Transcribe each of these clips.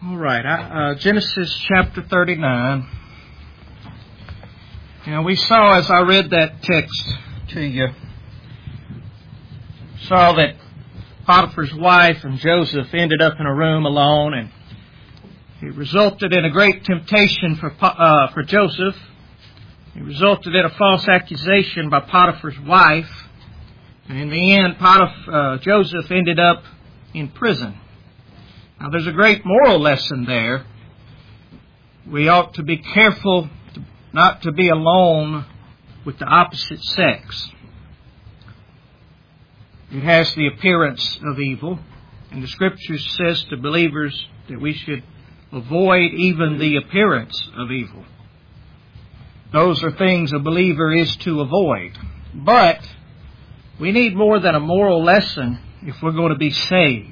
All right, Genesis chapter 39. Now we saw, as I read that text to you, saw that Potiphar's wife and Joseph ended up in a room alone, and it resulted in a great temptation for Joseph. It resulted in a false accusation by Potiphar's wife, and in the end, Joseph ended up in prison. Now, there's a great moral lesson there. We ought to be careful not to be alone with the opposite sex. It has the appearance of evil, and the Scripture says to believers that we should avoid even the appearance of evil. Those are things a believer is to avoid. But we need more than a moral lesson if we're going to be saved.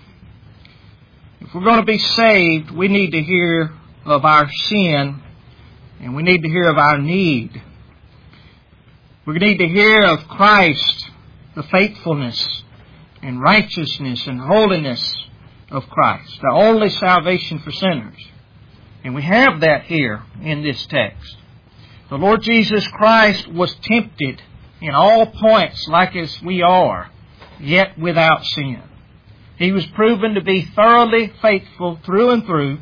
If we're going to be saved, we need to hear of our sin, and we need to hear of our need. We need to hear of Christ, the faithfulness and righteousness and holiness of Christ, the only salvation for sinners. And we have that here in this text. The Lord Jesus Christ was tempted in all points like as we are, yet without sin. He was proven to be thoroughly faithful through and through.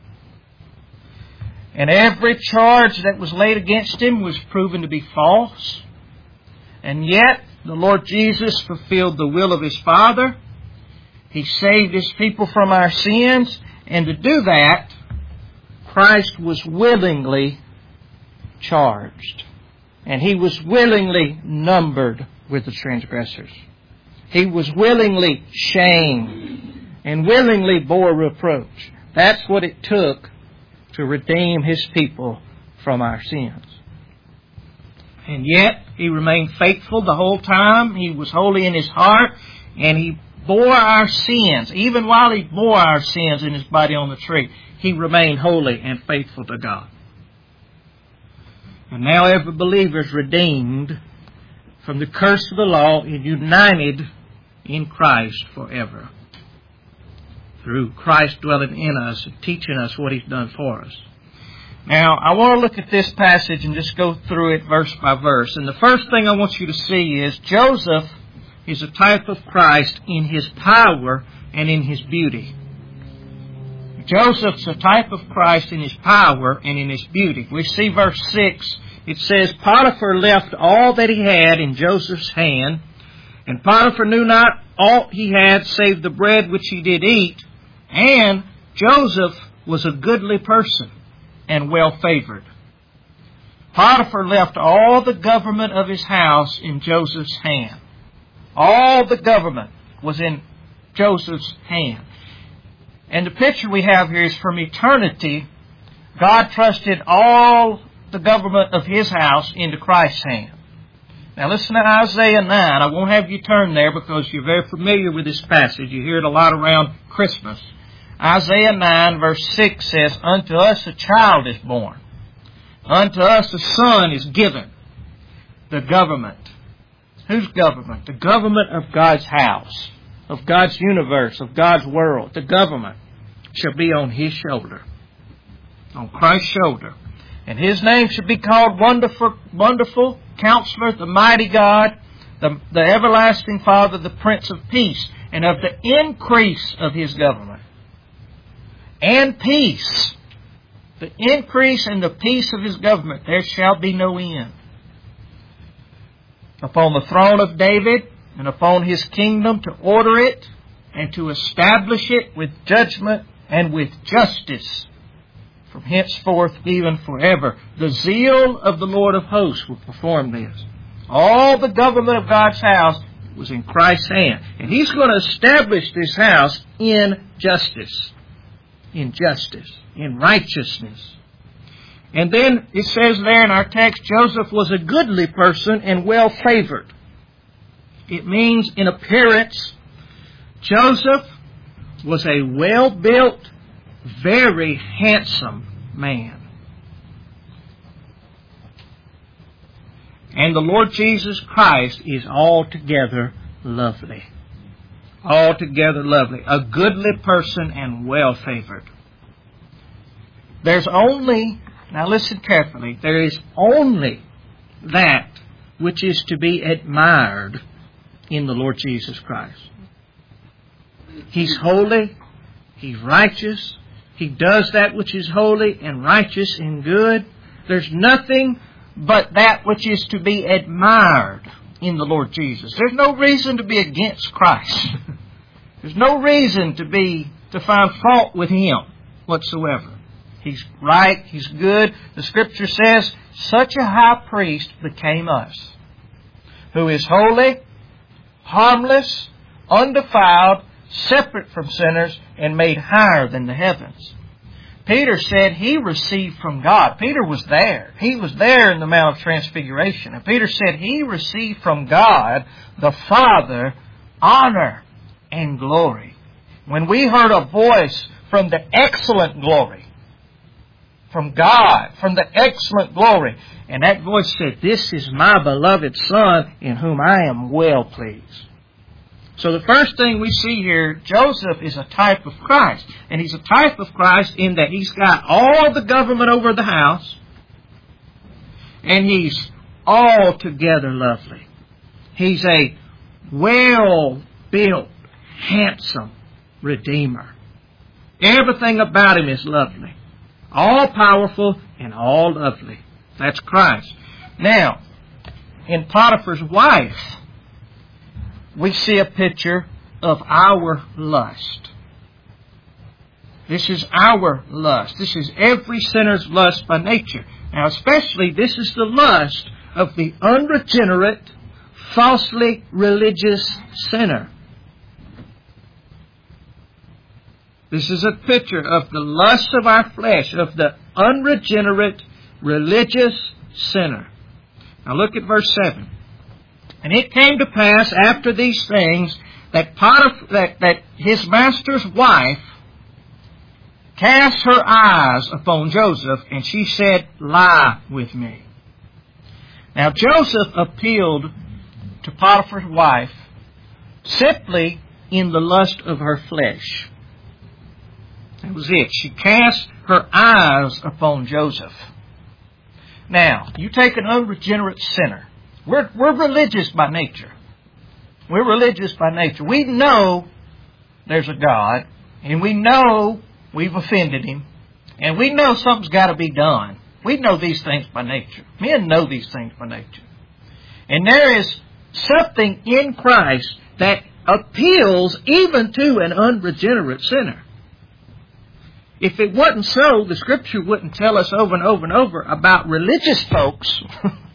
And every charge that was laid against Him was proven to be false. And yet, the Lord Jesus fulfilled the will of His Father. He saved His people from our sins. And to do that, Christ was willingly charged. And He was willingly numbered with the transgressors. He was willingly shamed and willingly bore reproach. That's what it took to redeem His people from our sins. And yet, He remained faithful the whole time. He was holy in His heart, and He bore our sins. Even while He bore our sins in His body on the tree, He remained holy and faithful to God. And now every believer is redeemed from the curse of the law and united in Christ forever, through Christ dwelling in us and teaching us what He's done for us. Now, I want to look at this passage and just go through it verse by verse. And the first thing I want you to see is Joseph is a type of Christ in his power and in his beauty. Joseph's a type of Christ in his power and in his beauty. We see verse 6, it says, Potiphar left all that he had in Joseph's hand, and Potiphar knew not aught he had save the bread which he did eat, and Joseph was a goodly person and well favored. Potiphar left all the government of his house in Joseph's hand. All the government was in Joseph's hand. And the picture we have here is from eternity. God trusted all the government of His house into Christ's hand. Now listen to Isaiah 9. I won't have you turn there because you're very familiar with this passage. You hear it a lot around Christmas. Isaiah 9 verse 6 says, Unto us a child is born. Unto us a son is given. The government. Whose government? The government of God's house, of God's universe, of God's world. The government shall be on His shoulder, on Christ's shoulder. And His name should be called Wonderful Counselor, the Mighty God, the Everlasting Father, the Prince of Peace. And of the increase of His government and peace, the increase and the peace of His government, there shall be no end. Upon the throne of David and upon His kingdom, to order it and to establish it with judgment and with justice from henceforth even forever. The zeal of the Lord of hosts will perform this. All the government of God's house was in Christ's hand. And He's going to establish this house in justice. In justice. In righteousness. And then it says there in our text, Joseph was a goodly person and well favored. It means in appearance, Joseph was a well-built, very handsome man. And the Lord Jesus Christ is altogether lovely. Altogether lovely. A goodly person and well favored. There's only, now listen carefully, there is only that which is to be admired in the Lord Jesus Christ. He's holy, He's righteous, He does that which is holy and righteous and good. There's nothing but that which is to be admired in the Lord Jesus. There's no reason to be against Christ. There's no reason to find fault with Him whatsoever. He's right, He's good. The Scripture says, such a high priest became us, who is holy, harmless, undefiled, separate from sinners, and made higher than the heavens. Peter said he received from God. Peter was there. He was there in the Mount of Transfiguration. And Peter said he received from God, the Father, honor and glory. When we heard a voice from the excellent glory, from God, from the excellent glory, and that voice said, this is my beloved Son, in whom I am well pleased. So the first thing we see here, Joseph is a type of Christ. And he's a type of Christ in that he's got all the government over the house. And he's altogether lovely. He's a well-built, handsome Redeemer. Everything about him is lovely. All powerful and all lovely. That's Christ. Now, in Potiphar's wife, we see a picture of our lust. This is our lust. This is every sinner's lust by nature. Now, especially, this is the lust of the unregenerate, falsely religious sinner. This is a picture of the lust of our flesh, of the unregenerate, religious sinner. Now look at verse 7. And it came to pass after these things that his master's wife cast her eyes upon Joseph, and she said, lie with me. Now Joseph appealed to Potiphar's wife simply in the lust of her flesh. That was it. She cast her eyes upon Joseph. Now, you take an unregenerate sinner. We're religious by nature. We're religious by nature. We know there's a God, and we know we've offended Him, and we know something's got to be done. We know these things by nature. Men know these things by nature. And there is something in Christ that appeals even to an unregenerate sinner. If it wasn't so, the Scripture wouldn't tell us over and over and over about religious folks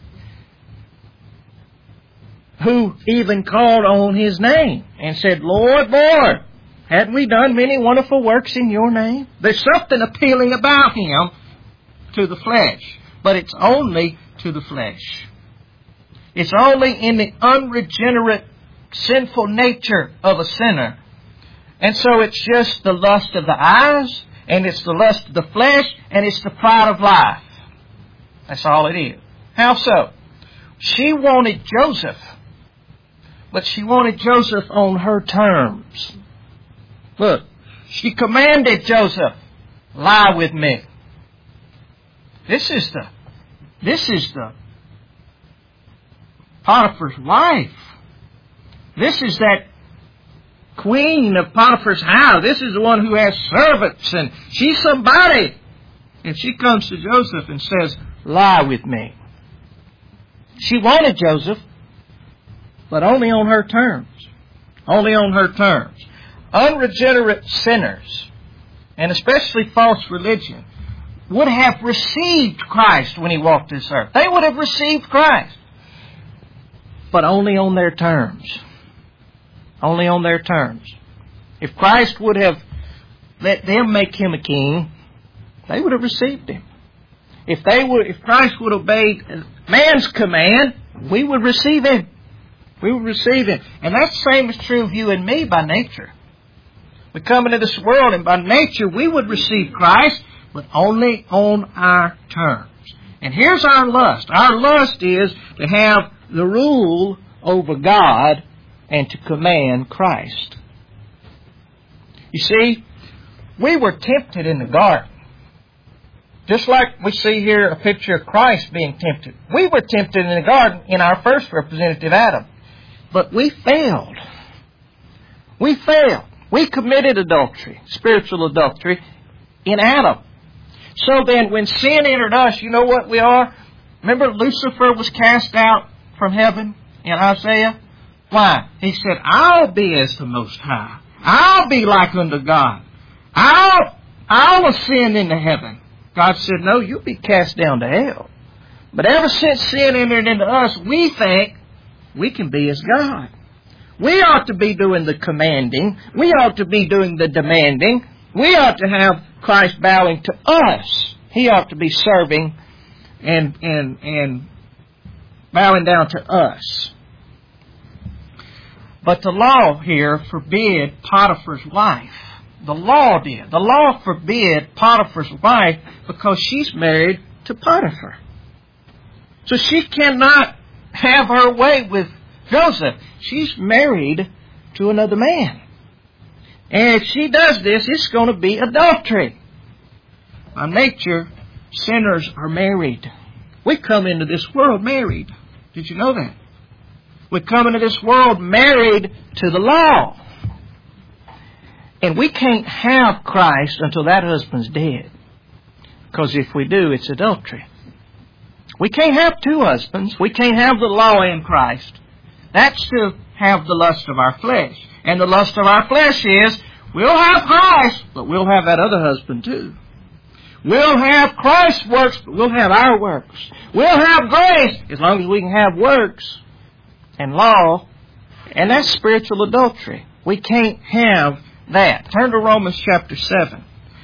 who even called on His name and said, Lord, Lord, hadn't we done many wonderful works in Your name? There's something appealing about Him to the flesh, but it's only to the flesh. It's only in the unregenerate, sinful nature of a sinner. And so it's just the lust of the eyes, and it's the lust of the flesh, and it's the pride of life. That's all it is. How so? She wanted Joseph, but she wanted Joseph on her terms. Look, she commanded Joseph, lie with me. This is the Potiphar's wife. This is that queen of Potiphar's house. This is the one who has servants, and she's somebody. And she comes to Joseph and says, lie with me. She wanted Joseph, but only on her terms. Only on her terms. Unregenerate sinners, and especially false religion, would have received Christ when He walked this earth. They would have received Christ, but only on their terms. Only on their terms. If Christ would have let them make Him a king, they would have received Him. If Christ would have obeyed man's command, we would receive Him. We would receive Him. And that same is true of you and me by nature. We come into this world, and by nature we would receive Christ, but only on our terms. And here's our lust. Our lust is to have the rule over God and to command Christ. You see, we were tempted in the garden. Just like we see here a picture of Christ being tempted. We were tempted in the garden in our first representative, Adam. But we failed. We failed. We committed adultery, spiritual adultery, in Adam. So then when sin entered us, you know what we are? Remember Lucifer was cast out from heaven in Isaiah? Why? He said, I'll be as the Most High. I'll be like unto God. I'll ascend into heaven. God said, no, you'll be cast down to hell. But ever since sin entered into us, we think we can be as God. We ought to be doing the commanding. We ought to be doing the demanding. We ought to have Christ bowing to us. He ought to be serving and bowing down to us. But the law here forbid Potiphar's wife. The law did. The law forbid Potiphar's wife because she's married to Potiphar. So she cannot have her way with Joseph. She's married to another man. And if she does this, it's going to be adultery. By nature, sinners are married. We come into this world married. Did you know that? We come into this world married to the law. And we can't have Christ until that husband's dead. Because if we do, it's adultery. We can't have two husbands. We can't have the law and Christ. That's to have the lust of our flesh. And the lust of our flesh is, we'll have Christ, but we'll have that other husband too. We'll have Christ's works, but we'll have our works. We'll have grace, as long as we can have works and law. And that's spiritual adultery. We can't have that. Turn to Romans chapter 7.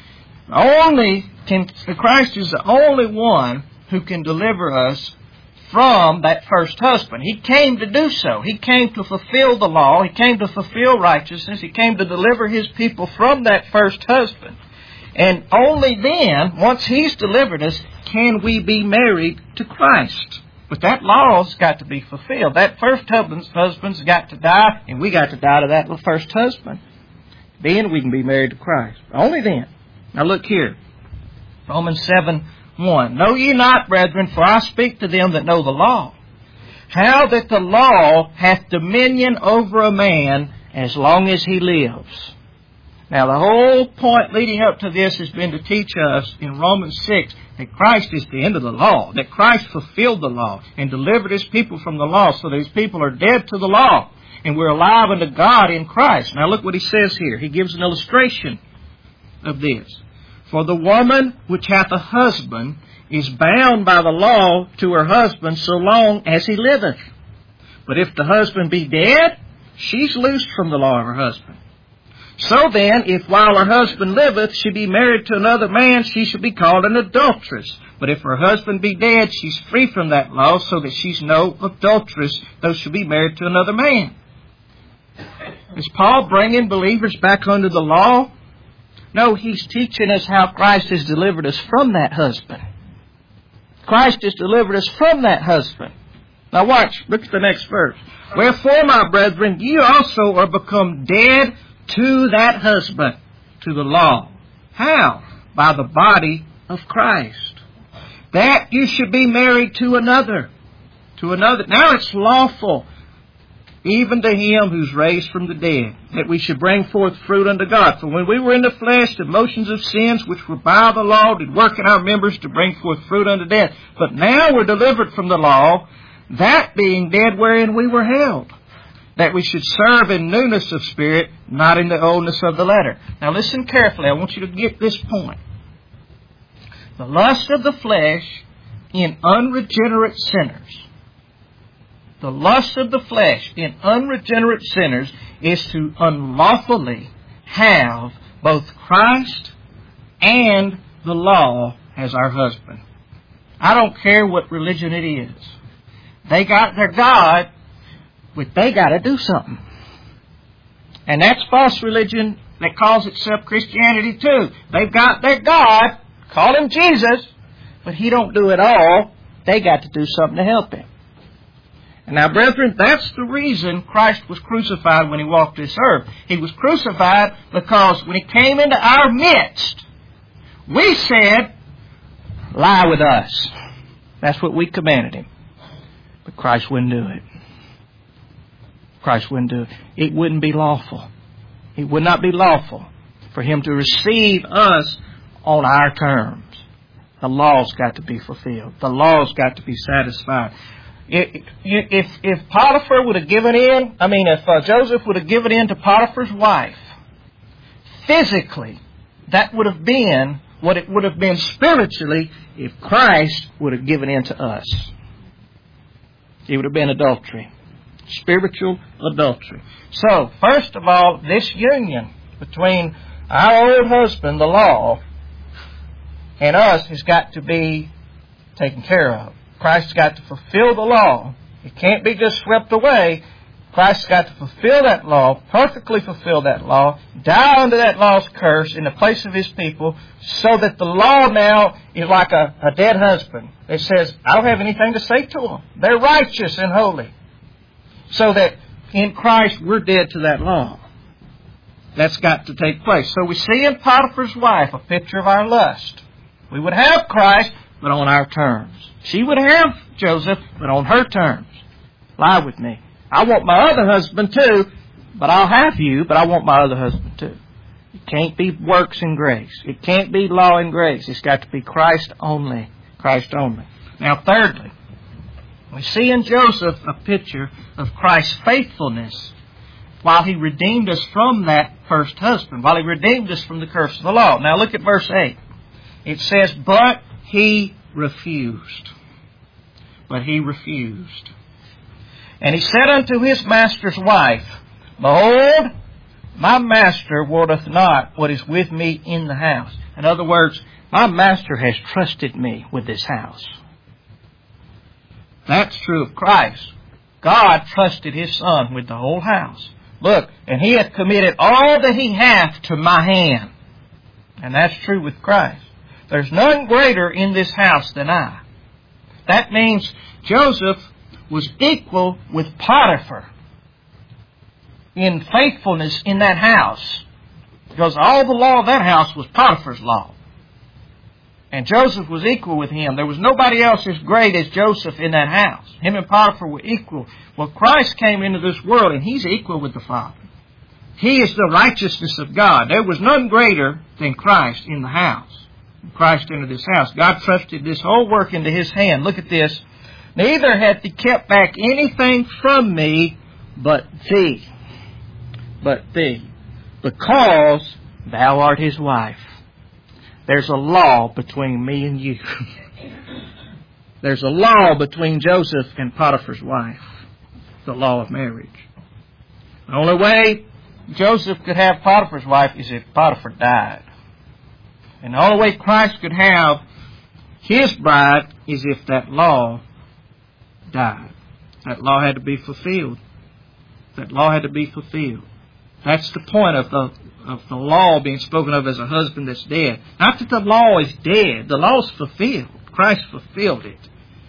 Christ is the only one who can deliver us from that first husband. He came to do so. He came to fulfill the law. He came to fulfill righteousness. He came to deliver His people from that first husband. And only then, once He's delivered us, can we be married to Christ. But that law's got to be fulfilled. That first husband's got to die, and we got to die to that first husband. Then we can be married to Christ. Only then. Now look here. Romans 7:1. Know ye not, brethren, for I speak to them that know the law, how that the law hath dominion over a man as long as he lives. Now the whole point leading up to this has been to teach us in Romans 6 that Christ is the end of the law, that Christ fulfilled the law and delivered His people from the law, so these people are dead to the law. And we're alive unto God in Christ. Now look what he says here. He gives an illustration of this. For the woman which hath a husband is bound by the law to her husband so long as he liveth. But if the husband be dead, she's loosed from the law of her husband. So then, if while her husband liveth she be married to another man, she shall be called an adulteress. But if her husband be dead, she's free from that law, so that she's no adulteress, though she be married to another man. Is Paul bringing believers back under the law? No, he's teaching us how Christ has delivered us from that husband. Christ has delivered us from that husband. Now watch, look at the next verse. Wherefore, my brethren, ye also are become dead to that husband, to the law. How? By the body of Christ. That you should be married to another. To another. Now it's lawful, even to him who's raised from the dead, that we should bring forth fruit unto God. For when we were in the flesh, the motions of sins which were by the law did work in our members to bring forth fruit unto death. But now we're delivered from the law, that being dead wherein we were held, that we should serve in newness of spirit, not in the oldness of the letter. Now listen carefully. I want you to get this point. The lust of the flesh in unregenerate sinners. The lust of the flesh in unregenerate sinners is to unlawfully have both Christ and the law as our husband. I don't care what religion it is. They got their God, but they got to do something. And that's false religion that calls itself Christianity too. They've got their God, call Him Jesus, but He don't do it all. They got to do something to help Him. And now, brethren, that's the reason Christ was crucified when He walked this earth. He was crucified because when He came into our midst, we said, lie with us. That's what we commanded him. But Christ wouldn't do it. Christ wouldn't do it. It wouldn't be lawful. It would not be lawful for him to receive us on our terms. The law's got to be fulfilled. The law's got to be satisfied. If Potiphar would have given in, if Joseph would have given in to Potiphar's wife, physically, that would have been what it would have been spiritually if Christ would have given in to us. It would have been adultery. Spiritual adultery. So, first of all, this union between our old husband, the law, and us has got to be taken care of. Christ's got to fulfill the law. It can't be just swept away. Christ's got to fulfill that law, perfectly fulfill that law, die under that law's curse in the place of His people, so that the law now is like a dead husband. It says, I don't have anything to say to them. They're righteous and holy. So that in Christ we're dead to that law. That's got to take place. So we see in Potiphar's wife a picture of our lust. We would have Christ, but on our terms. She would have Joseph, but on her terms. Lie with me. I want my other husband too, but I'll have you, but I want my other husband too. It can't be works and grace. It can't be law and grace. It's got to be Christ only. Christ only. Now, thirdly, we see in Joseph a picture of Christ's faithfulness while He redeemed us from that first husband, while He redeemed us from the curse of the law. Now, look at verse 8. It says, but he refused. But he refused. And he said unto his master's wife, Behold, my master wotteth not what is with me in the house. In other words, my master has trusted me with this house. That's true of Christ. God trusted His Son with the whole house. Look, and He hath committed all that He hath to my hand. And that's true with Christ. There's none greater in this house than I. That means Joseph was equal with Potiphar in faithfulness in that house. Because all the law of that house was Potiphar's law. And Joseph was equal with him. There was nobody else as great as Joseph in that house. Him and Potiphar were equal. Well, Christ came into this world and He's equal with the Father. He is the righteousness of God. There was none greater than Christ in the house. Christ entered this house. God trusted this whole work into His hand. Look at this. Neither hath He kept back anything from me but thee. But thee. Because thou art His wife. There's a law between me and you. There's a law between Joseph and Potiphar's wife. The law of marriage. The only way Joseph could have Potiphar's wife is if Potiphar died. And the only way Christ could have His bride is if that law died. That law had to be fulfilled. That law had to be fulfilled. That's the point of the law being spoken of as a husband that's dead. Not that the law is dead. The law is fulfilled. Christ fulfilled it.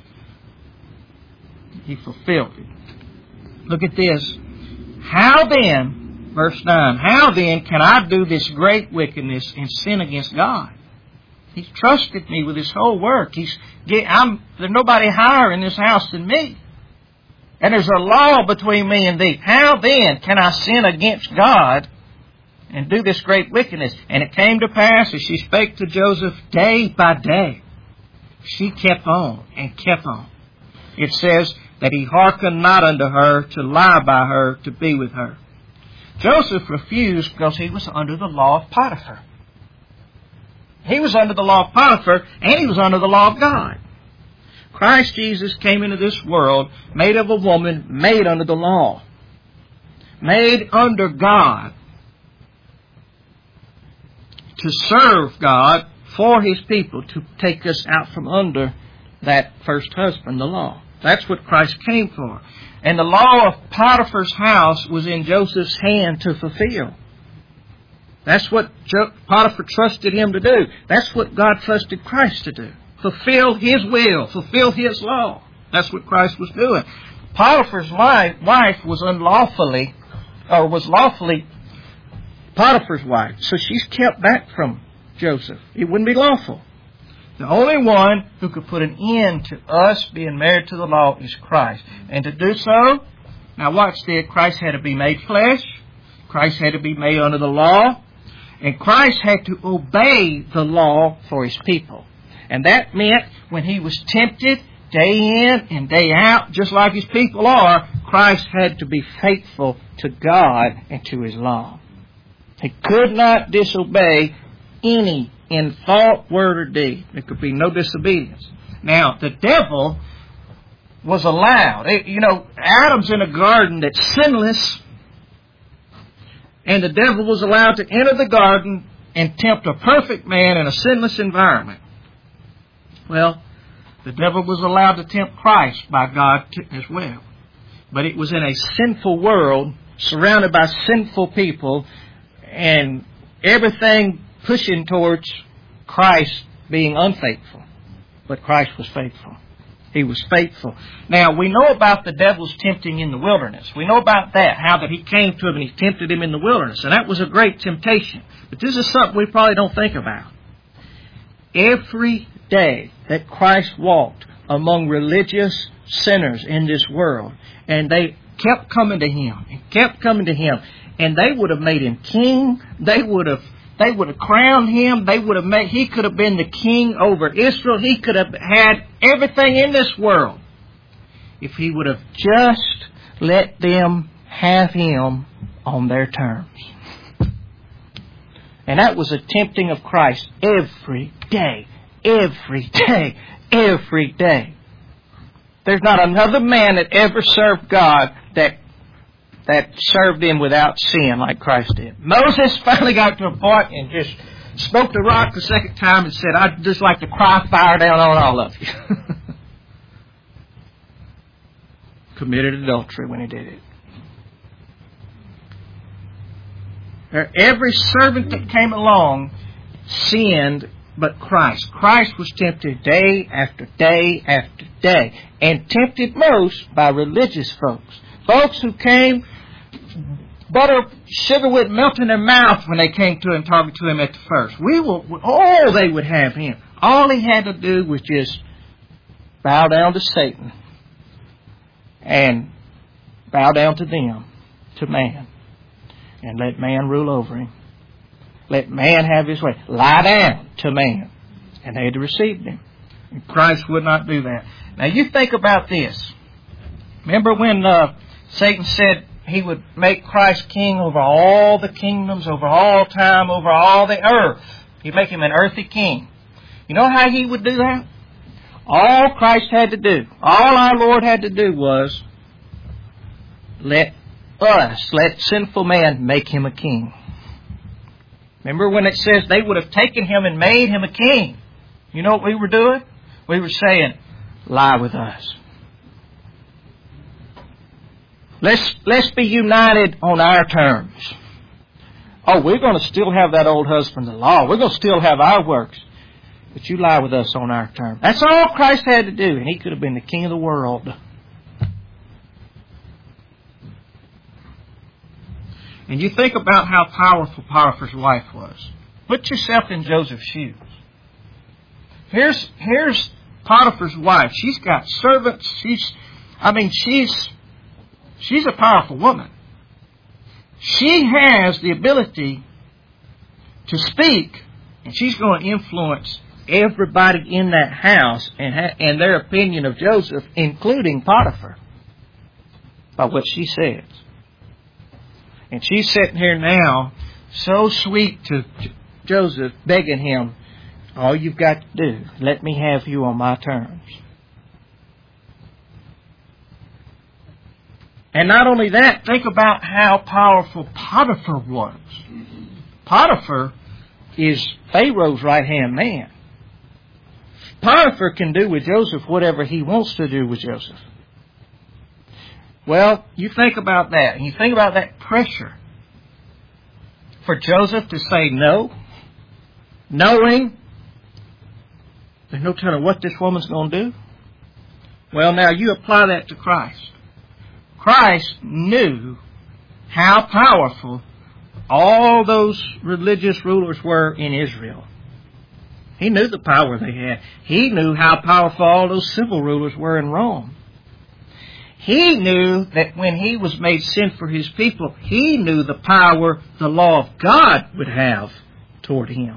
He fulfilled it. Look at this. How then... Verse 9, how then can I do this great wickedness and sin against God? He's trusted me with His whole work. There's nobody higher in this house than me. And there's a law between me and thee. How then can I sin against God and do this great wickedness? And it came to pass as she spake to Joseph day by day. She kept on and kept on. It says that he hearkened not unto her to lie by her to be with her. Joseph refused because he was under the law of Potiphar. He was under the law of Potiphar and he was under the law of God. Christ Jesus came into this world made of a woman, made under the law. Made under God. To serve God for His people, to take us out from under that first husband, the law. That's what Christ came for. And the law of Potiphar's house was in Joseph's hand to fulfill. That's what Potiphar trusted him to do. That's what God trusted Christ to do. Fulfill His will. Fulfill His law. That's what Christ was doing. Potiphar's wife was lawfully Potiphar's wife. So she's kept back from Joseph. It wouldn't be lawful. The only one who could put an end to us being married to the law is Christ. And to do so, now watch this, Christ had to be made flesh. Christ had to be made under the law. And Christ had to obey the law for His people. And that meant when He was tempted day in and day out, just like His people are, Christ had to be faithful to God and to His law. He could not disobey any in thought, word, or deed. There could be no disobedience. Now, the devil was allowed. Adam's in a garden that's sinless, and the devil was allowed to enter the garden and tempt a perfect man in a sinless environment. Well, the devil was allowed to tempt Christ by God as well. But it was in a sinful world, surrounded by sinful people, and everything pushing towards Christ being unfaithful. But Christ was faithful. He was faithful. Now, we know about the devil's tempting in the wilderness. We know about that, how that he came to him and he tempted him in the wilderness. And that was a great temptation. But this is something we probably don't think about. Every day that Christ walked among religious sinners in this world, and they kept coming to Him, and kept coming to Him, and they would have made Him king. They would have crowned Him. He could have been the king over Israel. He could have had everything in this world if He would have just let them have Him on their terms. And that was a tempting of Christ every day. Every day. Every day. There's not another man that ever served God that served Him without sin like Christ did. Moses finally got to a point and just spoke the rock the second time and said, I'd just like to cry fire down on all of you. Committed adultery when he did it. Every servant that came along sinned but Christ. Christ was tempted day after day after day, and tempted most by religious folks. Folks who came, sugar would melt in their mouth when they came to Him, talking to Him at the first. They would have Him. All He had to do was just bow down to Satan and bow down to them, to man, and let man rule over him. Let man have his way. Lie down to man. And they had to receive Him. And Christ would not do that. Now you think about this. Remember when Satan said he would make Christ king over all the kingdoms, over all time, over all the earth. He'd make Him an earthly king. You know how he would do that? All Christ had to do, all our Lord had to do was let sinful man make Him a king. Remember when it says they would have taken Him and made Him a king? You know what we were doing? We were saying, lie with us. Let's be united on our terms. Oh, we're going to still have that old husband-in-law. We're going to still have our works. But you lie with us on our terms. That's all Christ had to do, and He could have been the king of the world. And you think about how powerful Potiphar's wife was. Put yourself in Joseph's shoes. Here's Potiphar's wife. She's got servants. She's a powerful woman. She has the ability to speak, and she's going to influence everybody in that house and their opinion of Joseph, including Potiphar, by what she says. And she's sitting here now, so sweet to Joseph, begging him, all you've got to do, let me have you on my terms. And not only that, think about how powerful Potiphar was. Potiphar is Pharaoh's right-hand man. Potiphar can do with Joseph whatever he wants to do with Joseph. Well, you think about that, and you think about that pressure for Joseph to say no, knowing there's no telling what this woman's going to do. Well, now you apply that to Christ. Christ knew how powerful all those religious rulers were in Israel. He knew the power they had. He knew how powerful all those civil rulers were in Rome. He knew that when He was made sin for His people, He knew the power the law of God would have toward Him.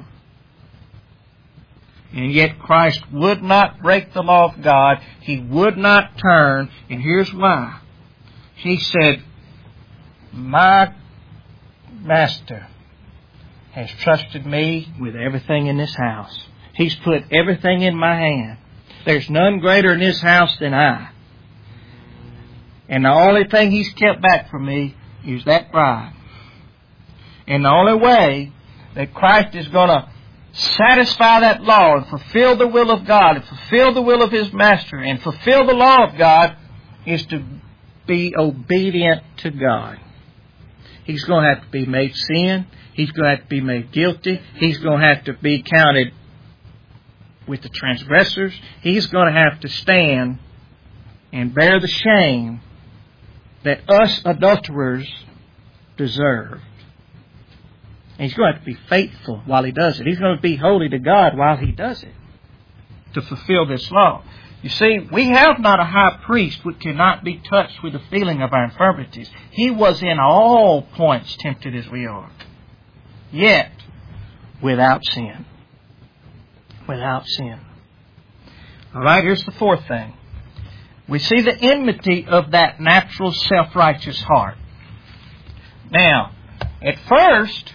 And yet Christ would not break the law of God. He would not turn. And here's why. He said, my Master has trusted me with everything in this house. He's put everything in my hand. There's none greater in this house than I. And the only thing He's kept back from me is that bride. And the only way that Christ is going to satisfy that law and fulfill the will of God and fulfill the will of His Master and fulfill the law of God is to be obedient to God. He's going to have to be made sin. He's going to have to be made guilty. He's going to have to be counted with the transgressors. He's going to have to stand and bear the shame that us adulterers deserve. And He's going to have to be faithful while He does it. He's going to be holy to God while He does it to fulfill this law. You see, we have not a high priest which cannot be touched with the feeling of our infirmities. He was in all points tempted as we are, yet without sin. Without sin. All right, here's the fourth thing. We see the enmity of that natural self-righteous heart. Now, at first,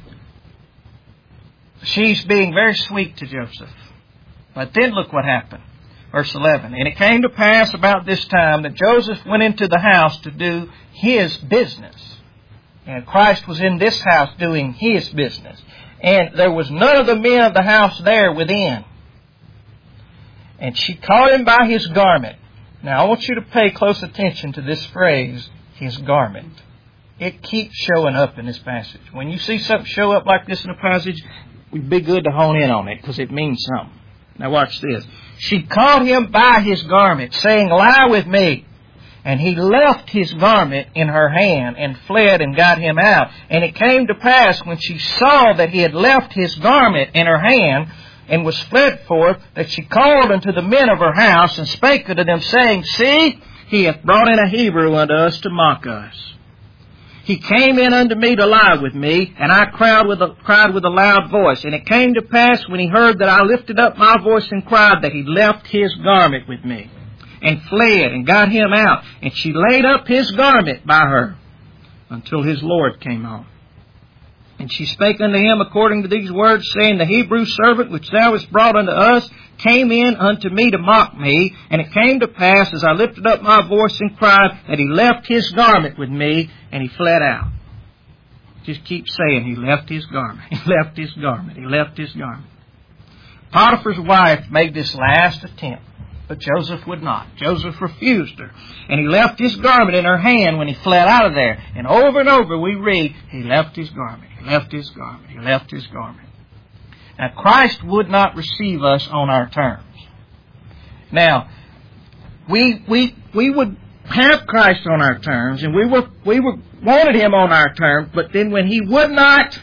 she's being very sweet to Joseph. But then look what happened. Verse 11. And it came to pass about this time that Joseph went into the house to do his business. And Christ was in this house doing His business. And there was none of the men of the house there within. And she caught him by his garment. Now I want you to pay close attention to this phrase, his garment. It keeps showing up in this passage. When you see something show up like this in a passage, it'd be good to hone in on it because it means something. Now watch this. She caught him by his garment, saying, lie with me. And he left his garment in her hand and fled and got him out. And it came to pass when she saw that he had left his garment in her hand and was fled forth, that she called unto the men of her house and spake unto them, saying, see, he hath brought in a Hebrew unto us to mock us. He came in unto me to lie with me, and I cried with a loud voice. And it came to pass when he heard that I lifted up my voice and cried, that he left his garment with me, and fled, and got him out. And she laid up his garment by her, until his Lord came home. And she spake unto him according to these words, saying, the Hebrew servant which thou hast brought unto us came in unto me to mock me. And it came to pass, as I lifted up my voice and cried, that he left his garment with me, and he fled out. Just keep saying, he left his garment, he left his garment, he left his garment. Potiphar's wife made this last attempt, but Joseph would not. Joseph refused her. And he left his garment in her hand when he fled out of there. And over we read, he left his garment, he left his garment, he left his garment. Now Christ would not receive us on our terms. Now, we would have Christ on our terms, and we wanted Him on our terms, but then when He would not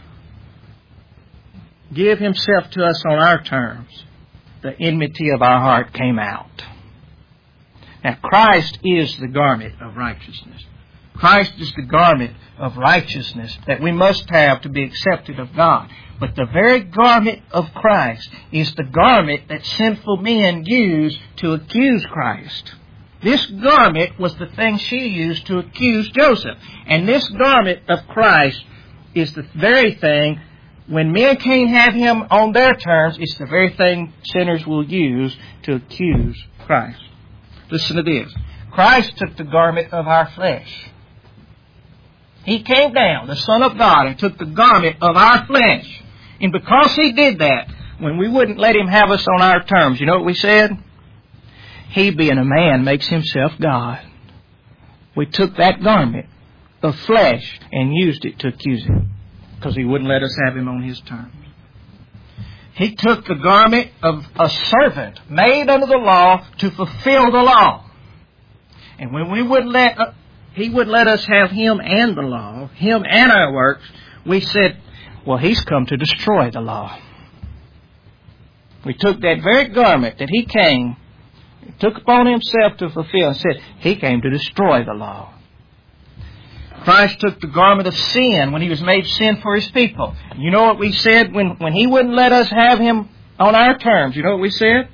give Himself to us on our terms, the enmity of our heart came out. Now Christ is the garment of righteousness. Christ is the garment of righteousness that we must have to be accepted of God. But the very garment of Christ is the garment that sinful men use to accuse Christ. This garment was the thing she used to accuse Joseph. And this garment of Christ is the very thing, when men can't have Him on their terms, it's the very thing sinners will use to accuse Christ. Listen to this. Christ took the garment of our flesh. He came down, the Son of God, and took the garment of our flesh. And because He did that, when we wouldn't let Him have us on our terms, you know what we said? He, being a man, makes Himself God. We took that garment of flesh and used it to accuse Him, because He wouldn't let us have Him on His terms. He took the garment of a servant made under the law to fulfill the law. And when we wouldn't let He wouldn't let us have Him and the law, Him and our works, we said, well, He's come to destroy the law. We took that very garment that He came, took upon Himself to fulfill, and said He came to destroy the law. Christ took the garment of sin when He was made sin for His people. You know what we said when He wouldn't let us have Him on our terms? You know what we said?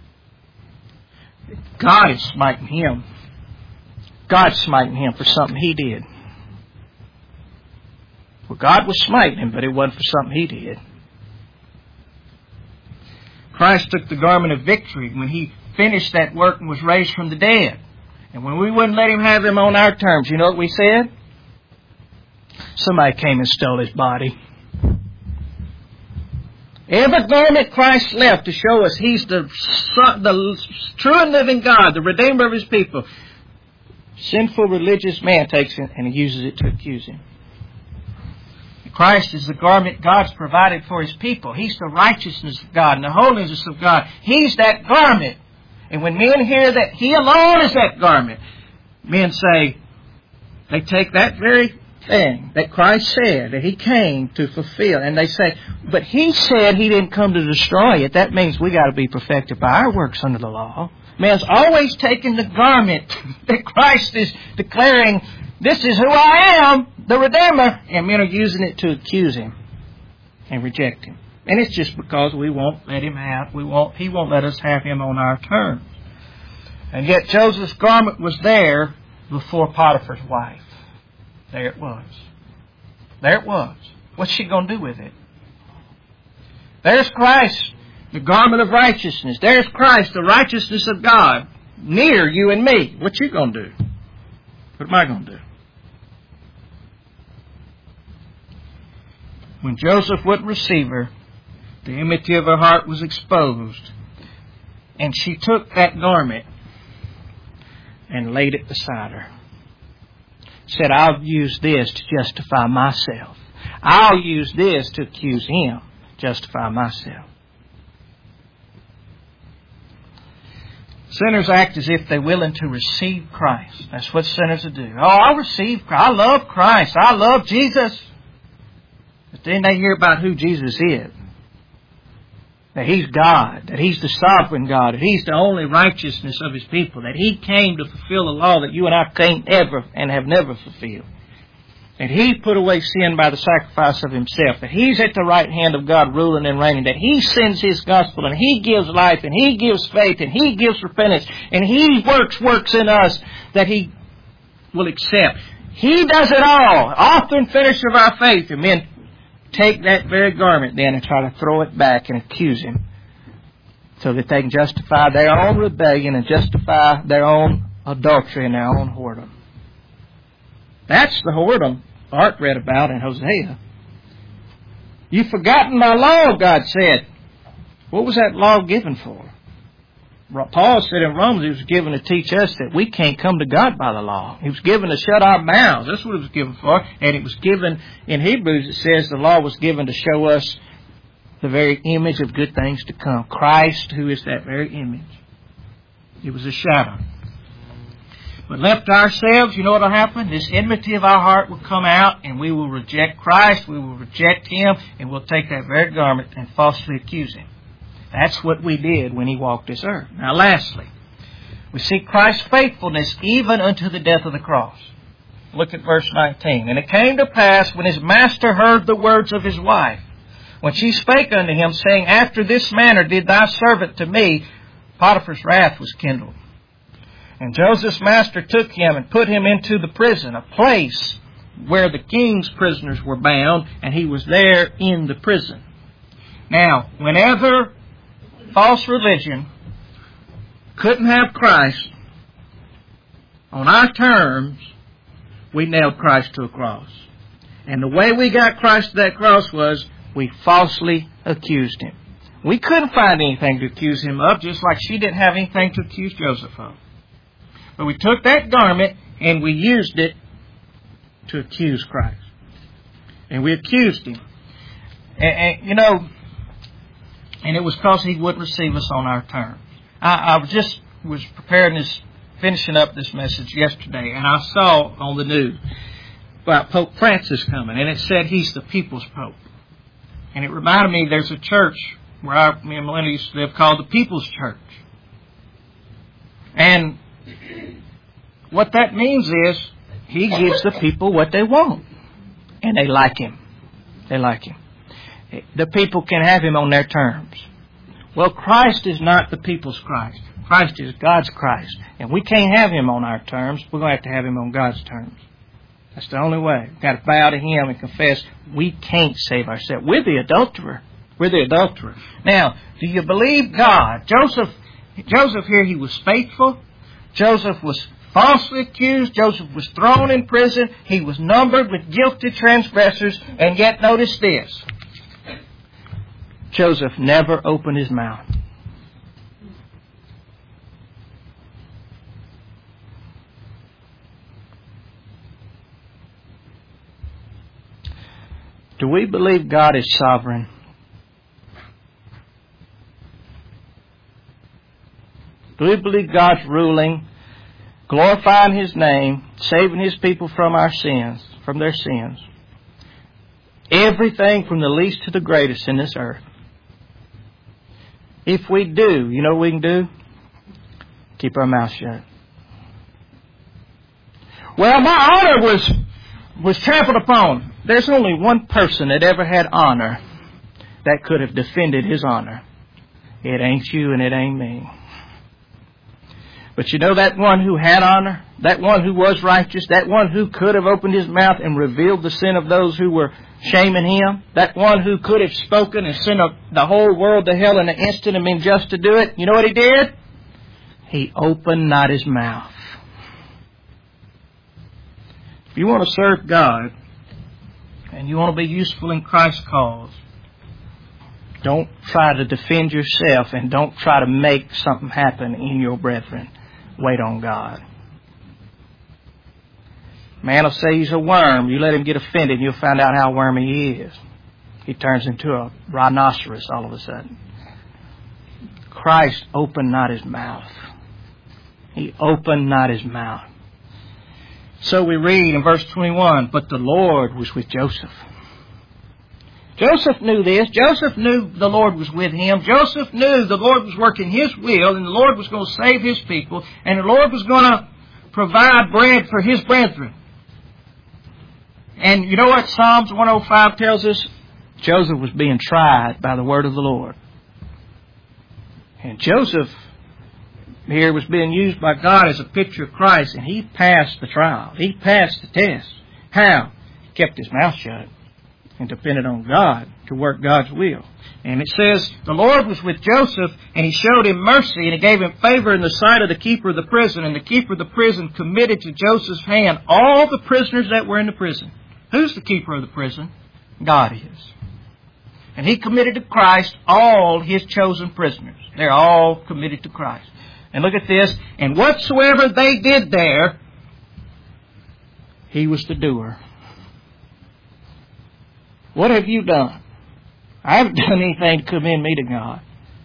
God is smiting Him. God's smiting Him for something He did. Well, God was smiting Him, but it wasn't for something He did. Christ took the garment of victory when He finished that work and was raised from the dead. And when we wouldn't let Him have Him on our terms, you know what we said? Somebody came and stole His body. Every garment Christ left to show us He's the true and living God, the Redeemer of His people. Sinful religious man takes it and he uses it to accuse Him. Christ is the garment God's provided for His people. He's the righteousness of God and the holiness of God. He's that garment. And when men hear that He alone is that garment, men say, they take that very thing that Christ said, that He came to fulfill, and they say, but He said He didn't come to destroy it. That means we got to be perfected by our works under the law. Man's always taking the garment that Christ is declaring, this is who I am, the Redeemer, and men are using it to accuse Him and reject Him. And it's just because we won't let Him have, He won't let us have Him on our terms. And yet Joseph's garment was there before Potiphar's wife. There it was. There it was. What's she going to do with it? There's Christ, the garment of righteousness. There's Christ, the righteousness of God, near you and me. What you going to do? What am I going to do? When Joseph wouldn't receive her, the enmity of her heart was exposed. And she took that garment and laid it beside her. Said, I'll use this to justify myself. I'll use this to accuse him, justify myself. Sinners act as if they're willing to receive Christ. That's what sinners will do. Oh, I'll receive Christ. I love Christ. I love Jesus. But then they hear about who Jesus is. That He's God. That He's the sovereign God. That He's the only righteousness of His people. That He came to fulfill the law that you and I can't ever and have never fulfilled. That He put away sin by the sacrifice of Himself. That He's at the right hand of God ruling and reigning. That He sends His gospel and He gives life and He gives faith and He gives repentance. And He works in us that He will accept. He does it all. Author and finisher of our faith. And men take that very garment then and try to throw it back and accuse Him so that they can justify their own rebellion and justify their own adultery and their own whoredom. That's the whoredom Art read about in Hosea. You've forgotten my law, God said. What was that law given for? Paul said in Romans it was given to teach us that we can't come to God by the law. It was given to shut our mouths. That's what it was given for. And it was given, in Hebrews it says the law was given to show us the very image of good things to come. Christ, who is that very image. It was a shadow. But left to ourselves, you know what will happen? This enmity of our heart will come out and we will reject Christ, we will reject Him, and we'll take that very garment and falsely accuse Him. That's what we did when He walked this earth. Now lastly, we see Christ's faithfulness even unto the death of the cross. Look at verse 19. And it came to pass when His master heard the words of his wife, when she spake unto him, saying, After this manner did thy servant to me, Potiphar's wrath was kindled. And Joseph's master took him and put him into the prison, a place where the king's prisoners were bound, and he was there in the prison. Now, whenever false religion couldn't have Christ on our terms, we nailed Christ to a cross. And the way we got Christ to that cross was we falsely accused Him. We couldn't find anything to accuse Him of, just like she didn't have anything to accuse Joseph of. But we took that garment and we used it to accuse Christ. And we accused Him. And it was because He wouldn't receive us on our terms. I was preparing this, finishing up this message yesterday, and I saw on the news about Pope Francis coming, and it said he's the people's Pope. And it reminded me there's a church where me and Melinda used to live, called the People's Church. And what that means is he gives the people what they want. And they like him. They like him. The people can have him on their terms. Well, Christ is not the people's Christ. Christ is God's Christ. And we can't have him on our terms. We're going to have him on God's terms. That's the only way. We've got to bow to him and confess we can't save ourselves. We're the adulterer. We're the adulterer. Now, do you believe God? Joseph here, he was faithful. Joseph was falsely accused. Joseph was thrown in prison. He was numbered with guilty transgressors. And yet, notice this. Joseph never opened his mouth. Do we believe God is sovereign? Do we believe God's ruling, glorifying his name, saving his people from our sins, from their sins? Everything from the least to the greatest in this earth. If we do, you know what we can do? Keep our mouth shut. Well, my honor was trampled upon. There's only one person that ever had honor that could have defended his honor. It ain't you and it ain't me. But you know that one who had honor, that one who was righteous, that one who could have opened his mouth and revealed the sin of those who were shaming him, that one who could have spoken and sent the whole world to hell in an instant and been just to do it, you know what he did? He opened not his mouth. If you want to serve God and you want to be useful in Christ's cause, don't try to defend yourself and don't try to make something happen in your brethren. Wait on God. Man will say he's a worm. You let him get offended and you'll find out how wormy he is. He turns into a rhinoceros all of a sudden. Christ opened not his mouth. He opened not his mouth. So we read in verse 21, but the Lord was with Joseph. Joseph knew this. Joseph knew the Lord was with him. Joseph knew the Lord was working his will and the Lord was going to save his people and the Lord was going to provide bread for his brethren. And you know what Psalms 105 tells us? Joseph was being tried by the word of the Lord. And Joseph here was being used by God as a picture of Christ, and he passed the trial. He passed the test. How? He kept his mouth shut and depended on God to work God's will. And it says, the Lord was with Joseph, and he showed him mercy, and he gave him favor in the sight of the keeper of the prison. And the keeper of the prison committed to Joseph's hand all the prisoners that were in the prison. Who's the keeper of the prison? God is. And he committed to Christ all his chosen prisoners. They're all committed to Christ. And look at this. And whatsoever they did there, he was the doer. What have you done? I haven't done anything to commend me to God.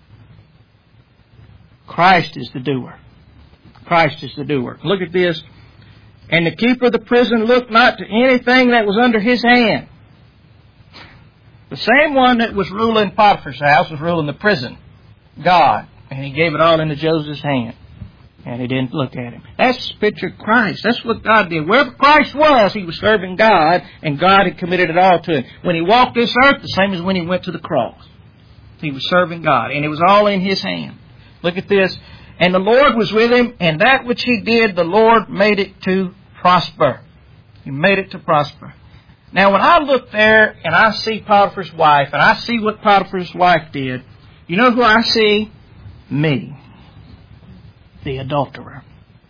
Christ is the doer. Christ is the doer. Look at this. And the keeper of the prison looked not to anything that was under his hand. The same one that was ruling Potiphar's house was ruling the prison. God. And he gave it all into Joseph's hand. And he didn't look at him. That's the picture of Christ. That's what God did. Wherever Christ was, he was serving God, and God had committed it all to him. When he walked this earth, the same as when he went to the cross. He was serving God, and it was all in his hand. Look at this. And the Lord was with him, and that which he did, the Lord made it to prosper. He made it to prosper. Now, when I look there, and I see Potiphar's wife, and I see what Potiphar's wife did, you know who I see? Me. The adulterer.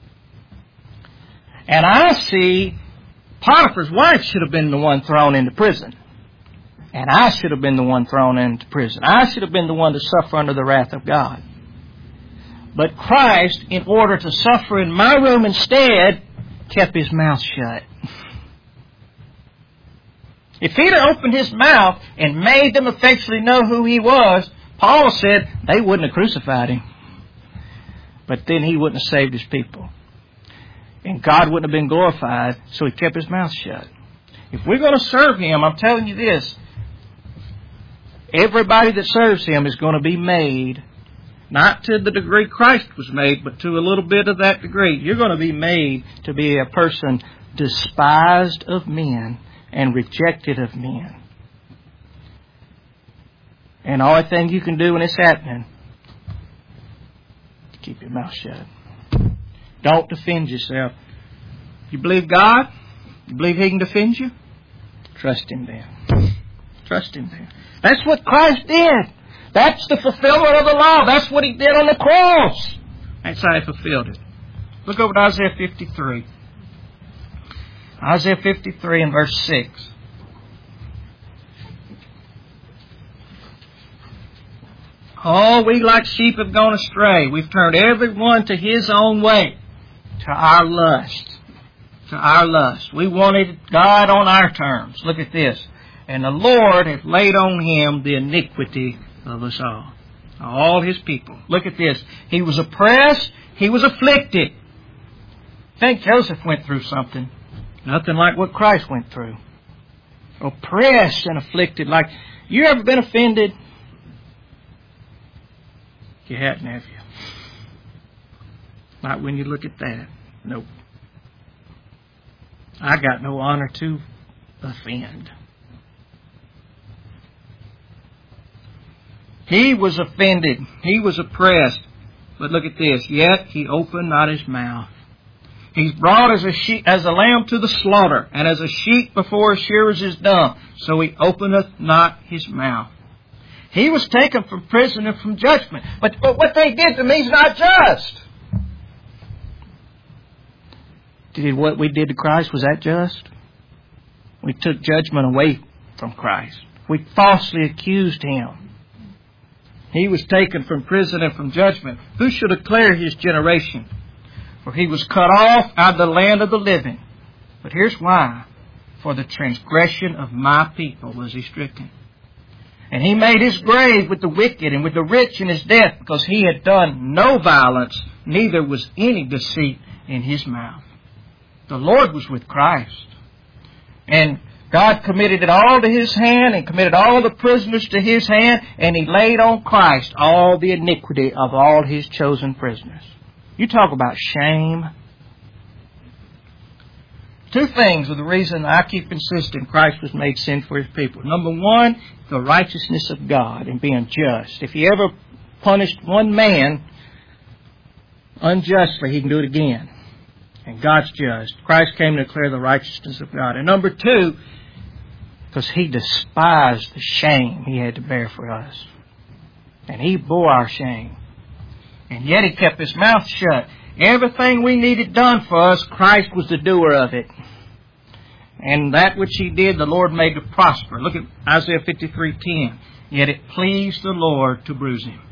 And I see Potiphar's wife should have been the one thrown into prison. And I should have been the one thrown into prison. I should have been the one to suffer under the wrath of God. But Christ, in order to suffer in my room instead, kept his mouth shut. If he'd have opened his mouth and made them effectually know who he was, Paul said they wouldn't have crucified him. But then he wouldn't have saved his people. And God wouldn't have been glorified, so he kept his mouth shut. If we're going to serve him, I'm telling you this, everybody that serves Him is going to be made, not to the degree Christ was made, but to a little bit of that degree. You're going to be made to be a person despised of men and rejected of men. And the only thing you can do when it's happening, keep your mouth shut. Don't defend yourself. You believe God? You believe He can defend you? Trust Him then. Trust Him then. That's what Christ did. That's the fulfillment of the law. That's what He did on the cross. That's how He fulfilled it. Look over to Isaiah 53. Isaiah 53 and verse 6. Oh, we like sheep have gone astray. We've turned everyone to his own way, to our lust. To our lust. We wanted God on our terms. Look at this. And the Lord hath laid on Him the iniquity of us all His people. Look at this. He was oppressed. He was afflicted. I think Joseph went through something. Nothing like what Christ went through. Oppressed and afflicted. Like, you ever been offended? You hadn't, have you? Not when you look at that. Nope. I got no honor to offend. He was offended. He was oppressed. But look at this. Yet He opened not His mouth. He's brought as a lamb to the slaughter, and as a sheep before his shearers is dumb. So He openeth not His mouth. He was taken from prison and from judgment. But what they did to me is not just. What we did to Christ, was that just? We took judgment away from Christ. We falsely accused Him. He was taken from prison and from judgment. Who shall declare His generation? For He was cut off out of the land of the living. But here's why. For the transgression of my people was He stricken. And He made His grave with the wicked and with the rich in His death, because He had done no violence, neither was any deceit in His mouth. The Lord was with Christ. And God committed it all to His hand and committed all the prisoners to His hand, and He laid on Christ all the iniquity of all His chosen prisoners. You talk about shame. Two things are the reason I keep insisting Christ was made sin for His people. Number one, the righteousness of God and being just. If He ever punished one man unjustly, He can do it again. And God's just. Christ came to declare the righteousness of God. And number two, because He despised the shame He had to bear for us. And He bore our shame. And yet He kept His mouth shut. Everything we needed done for us, Christ was the doer of it. And that which He did, the Lord made to prosper. Look at Isaiah 53:10. Yet it pleased the Lord to bruise Him.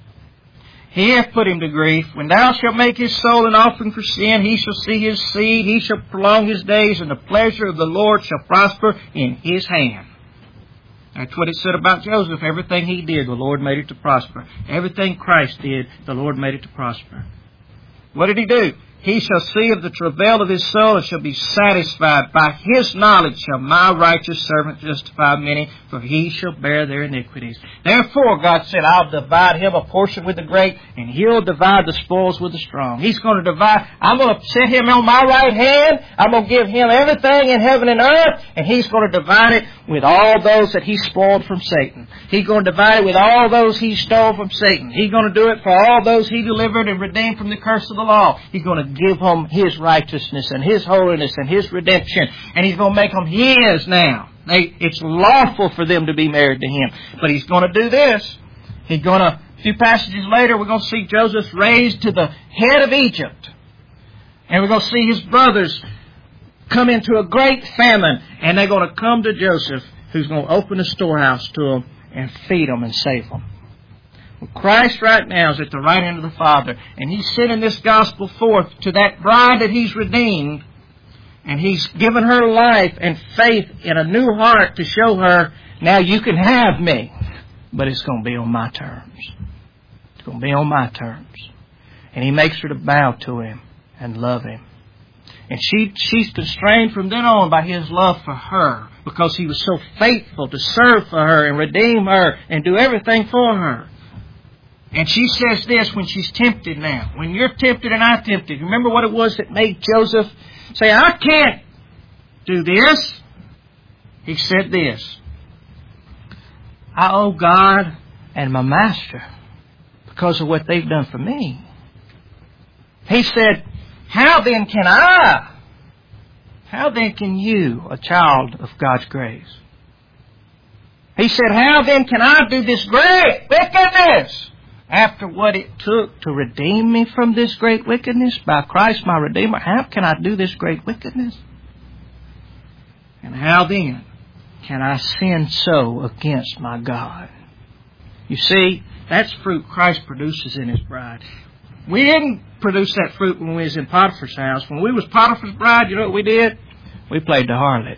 He hath put Him to grief. When thou shalt make His soul an offering for sin, He shall see His seed. He shall prolong His days, and the pleasure of the Lord shall prosper in His hand. That's what it said about Joseph. Everything he did, the Lord made it to prosper. Everything Christ did, the Lord made it to prosper. What did He do? He shall see of the travail of His soul and shall be satisfied. By His knowledge shall my righteous servant justify many, for he shall bear their iniquities. Therefore, God said, I'll divide him a portion with the great, and He'll divide the spoils with the strong. He's going to divide. I'm going to set Him on my right hand. I'm going to give Him everything in heaven and earth, and He's going to divide it with all those that He spoiled from Satan. He's going to divide it with all those He stole from Satan. He's going to do it for all those He delivered and redeemed from the curse of the law. He's going to give them His righteousness and His holiness and His redemption. And He's going to make them His now. It's lawful for them to be married to Him. But He's going to do this. A few passages later, we're going to see Joseph raised to the head of Egypt. And we're going to see his brothers come into a great famine. And they're going to come to Joseph, who's going to open a storehouse to them and feed them and save them. Well, Christ right now is at the right hand of the Father, and He's sending this gospel forth to that bride that He's redeemed, and He's given her life and faith in a new heart to show her, now you can have me, but it's going to be on my terms. It's going to be on my terms. And He makes her to bow to Him and love Him And she's constrained from then on by His love for her, because He was so faithful to serve for her and redeem her and do everything for her. And she says this when she's tempted now. When you're tempted and I'm tempted, remember what it was that made Joseph say, I can't do this? He said this, I owe God and my master because of what they've done for me. He said, how then can I? How then can you, a child of God's grace? He said, how then can I do this great wickedness? After what it took to redeem me from this great wickedness by Christ my Redeemer, how can I do this great wickedness? And how then can I sin so against my God? You see, that's fruit Christ produces in His bride. We didn't produce that fruit when we was in Potiphar's house. When we was Potiphar's bride, you know what we did? We played the harlot.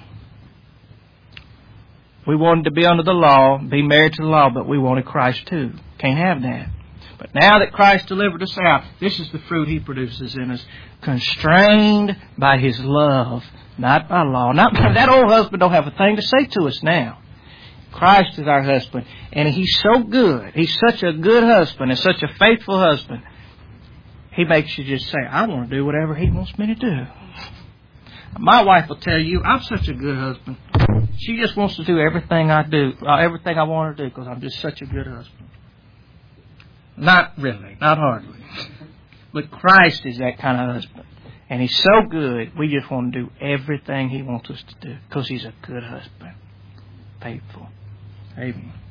We wanted to be under the law, be married to the law, but we wanted Christ too. Can't have that. But now that Christ delivered us out, this is the fruit He produces in us. Constrained by His love, not by law. Not that old husband don't have a thing to say to us now. Christ is our husband. And He's so good. He's such a good husband and such a faithful husband. He makes you just say, I want to do whatever He wants me to do. My wife will tell you, I'm such a good husband. She just wants to do everything I do, everything I want her to do, because I'm just such a good husband. Not really, not hardly. But Christ is that kind of husband. And He's so good, we just want to do everything He wants us to do, because He's a good husband. Faithful. Amen.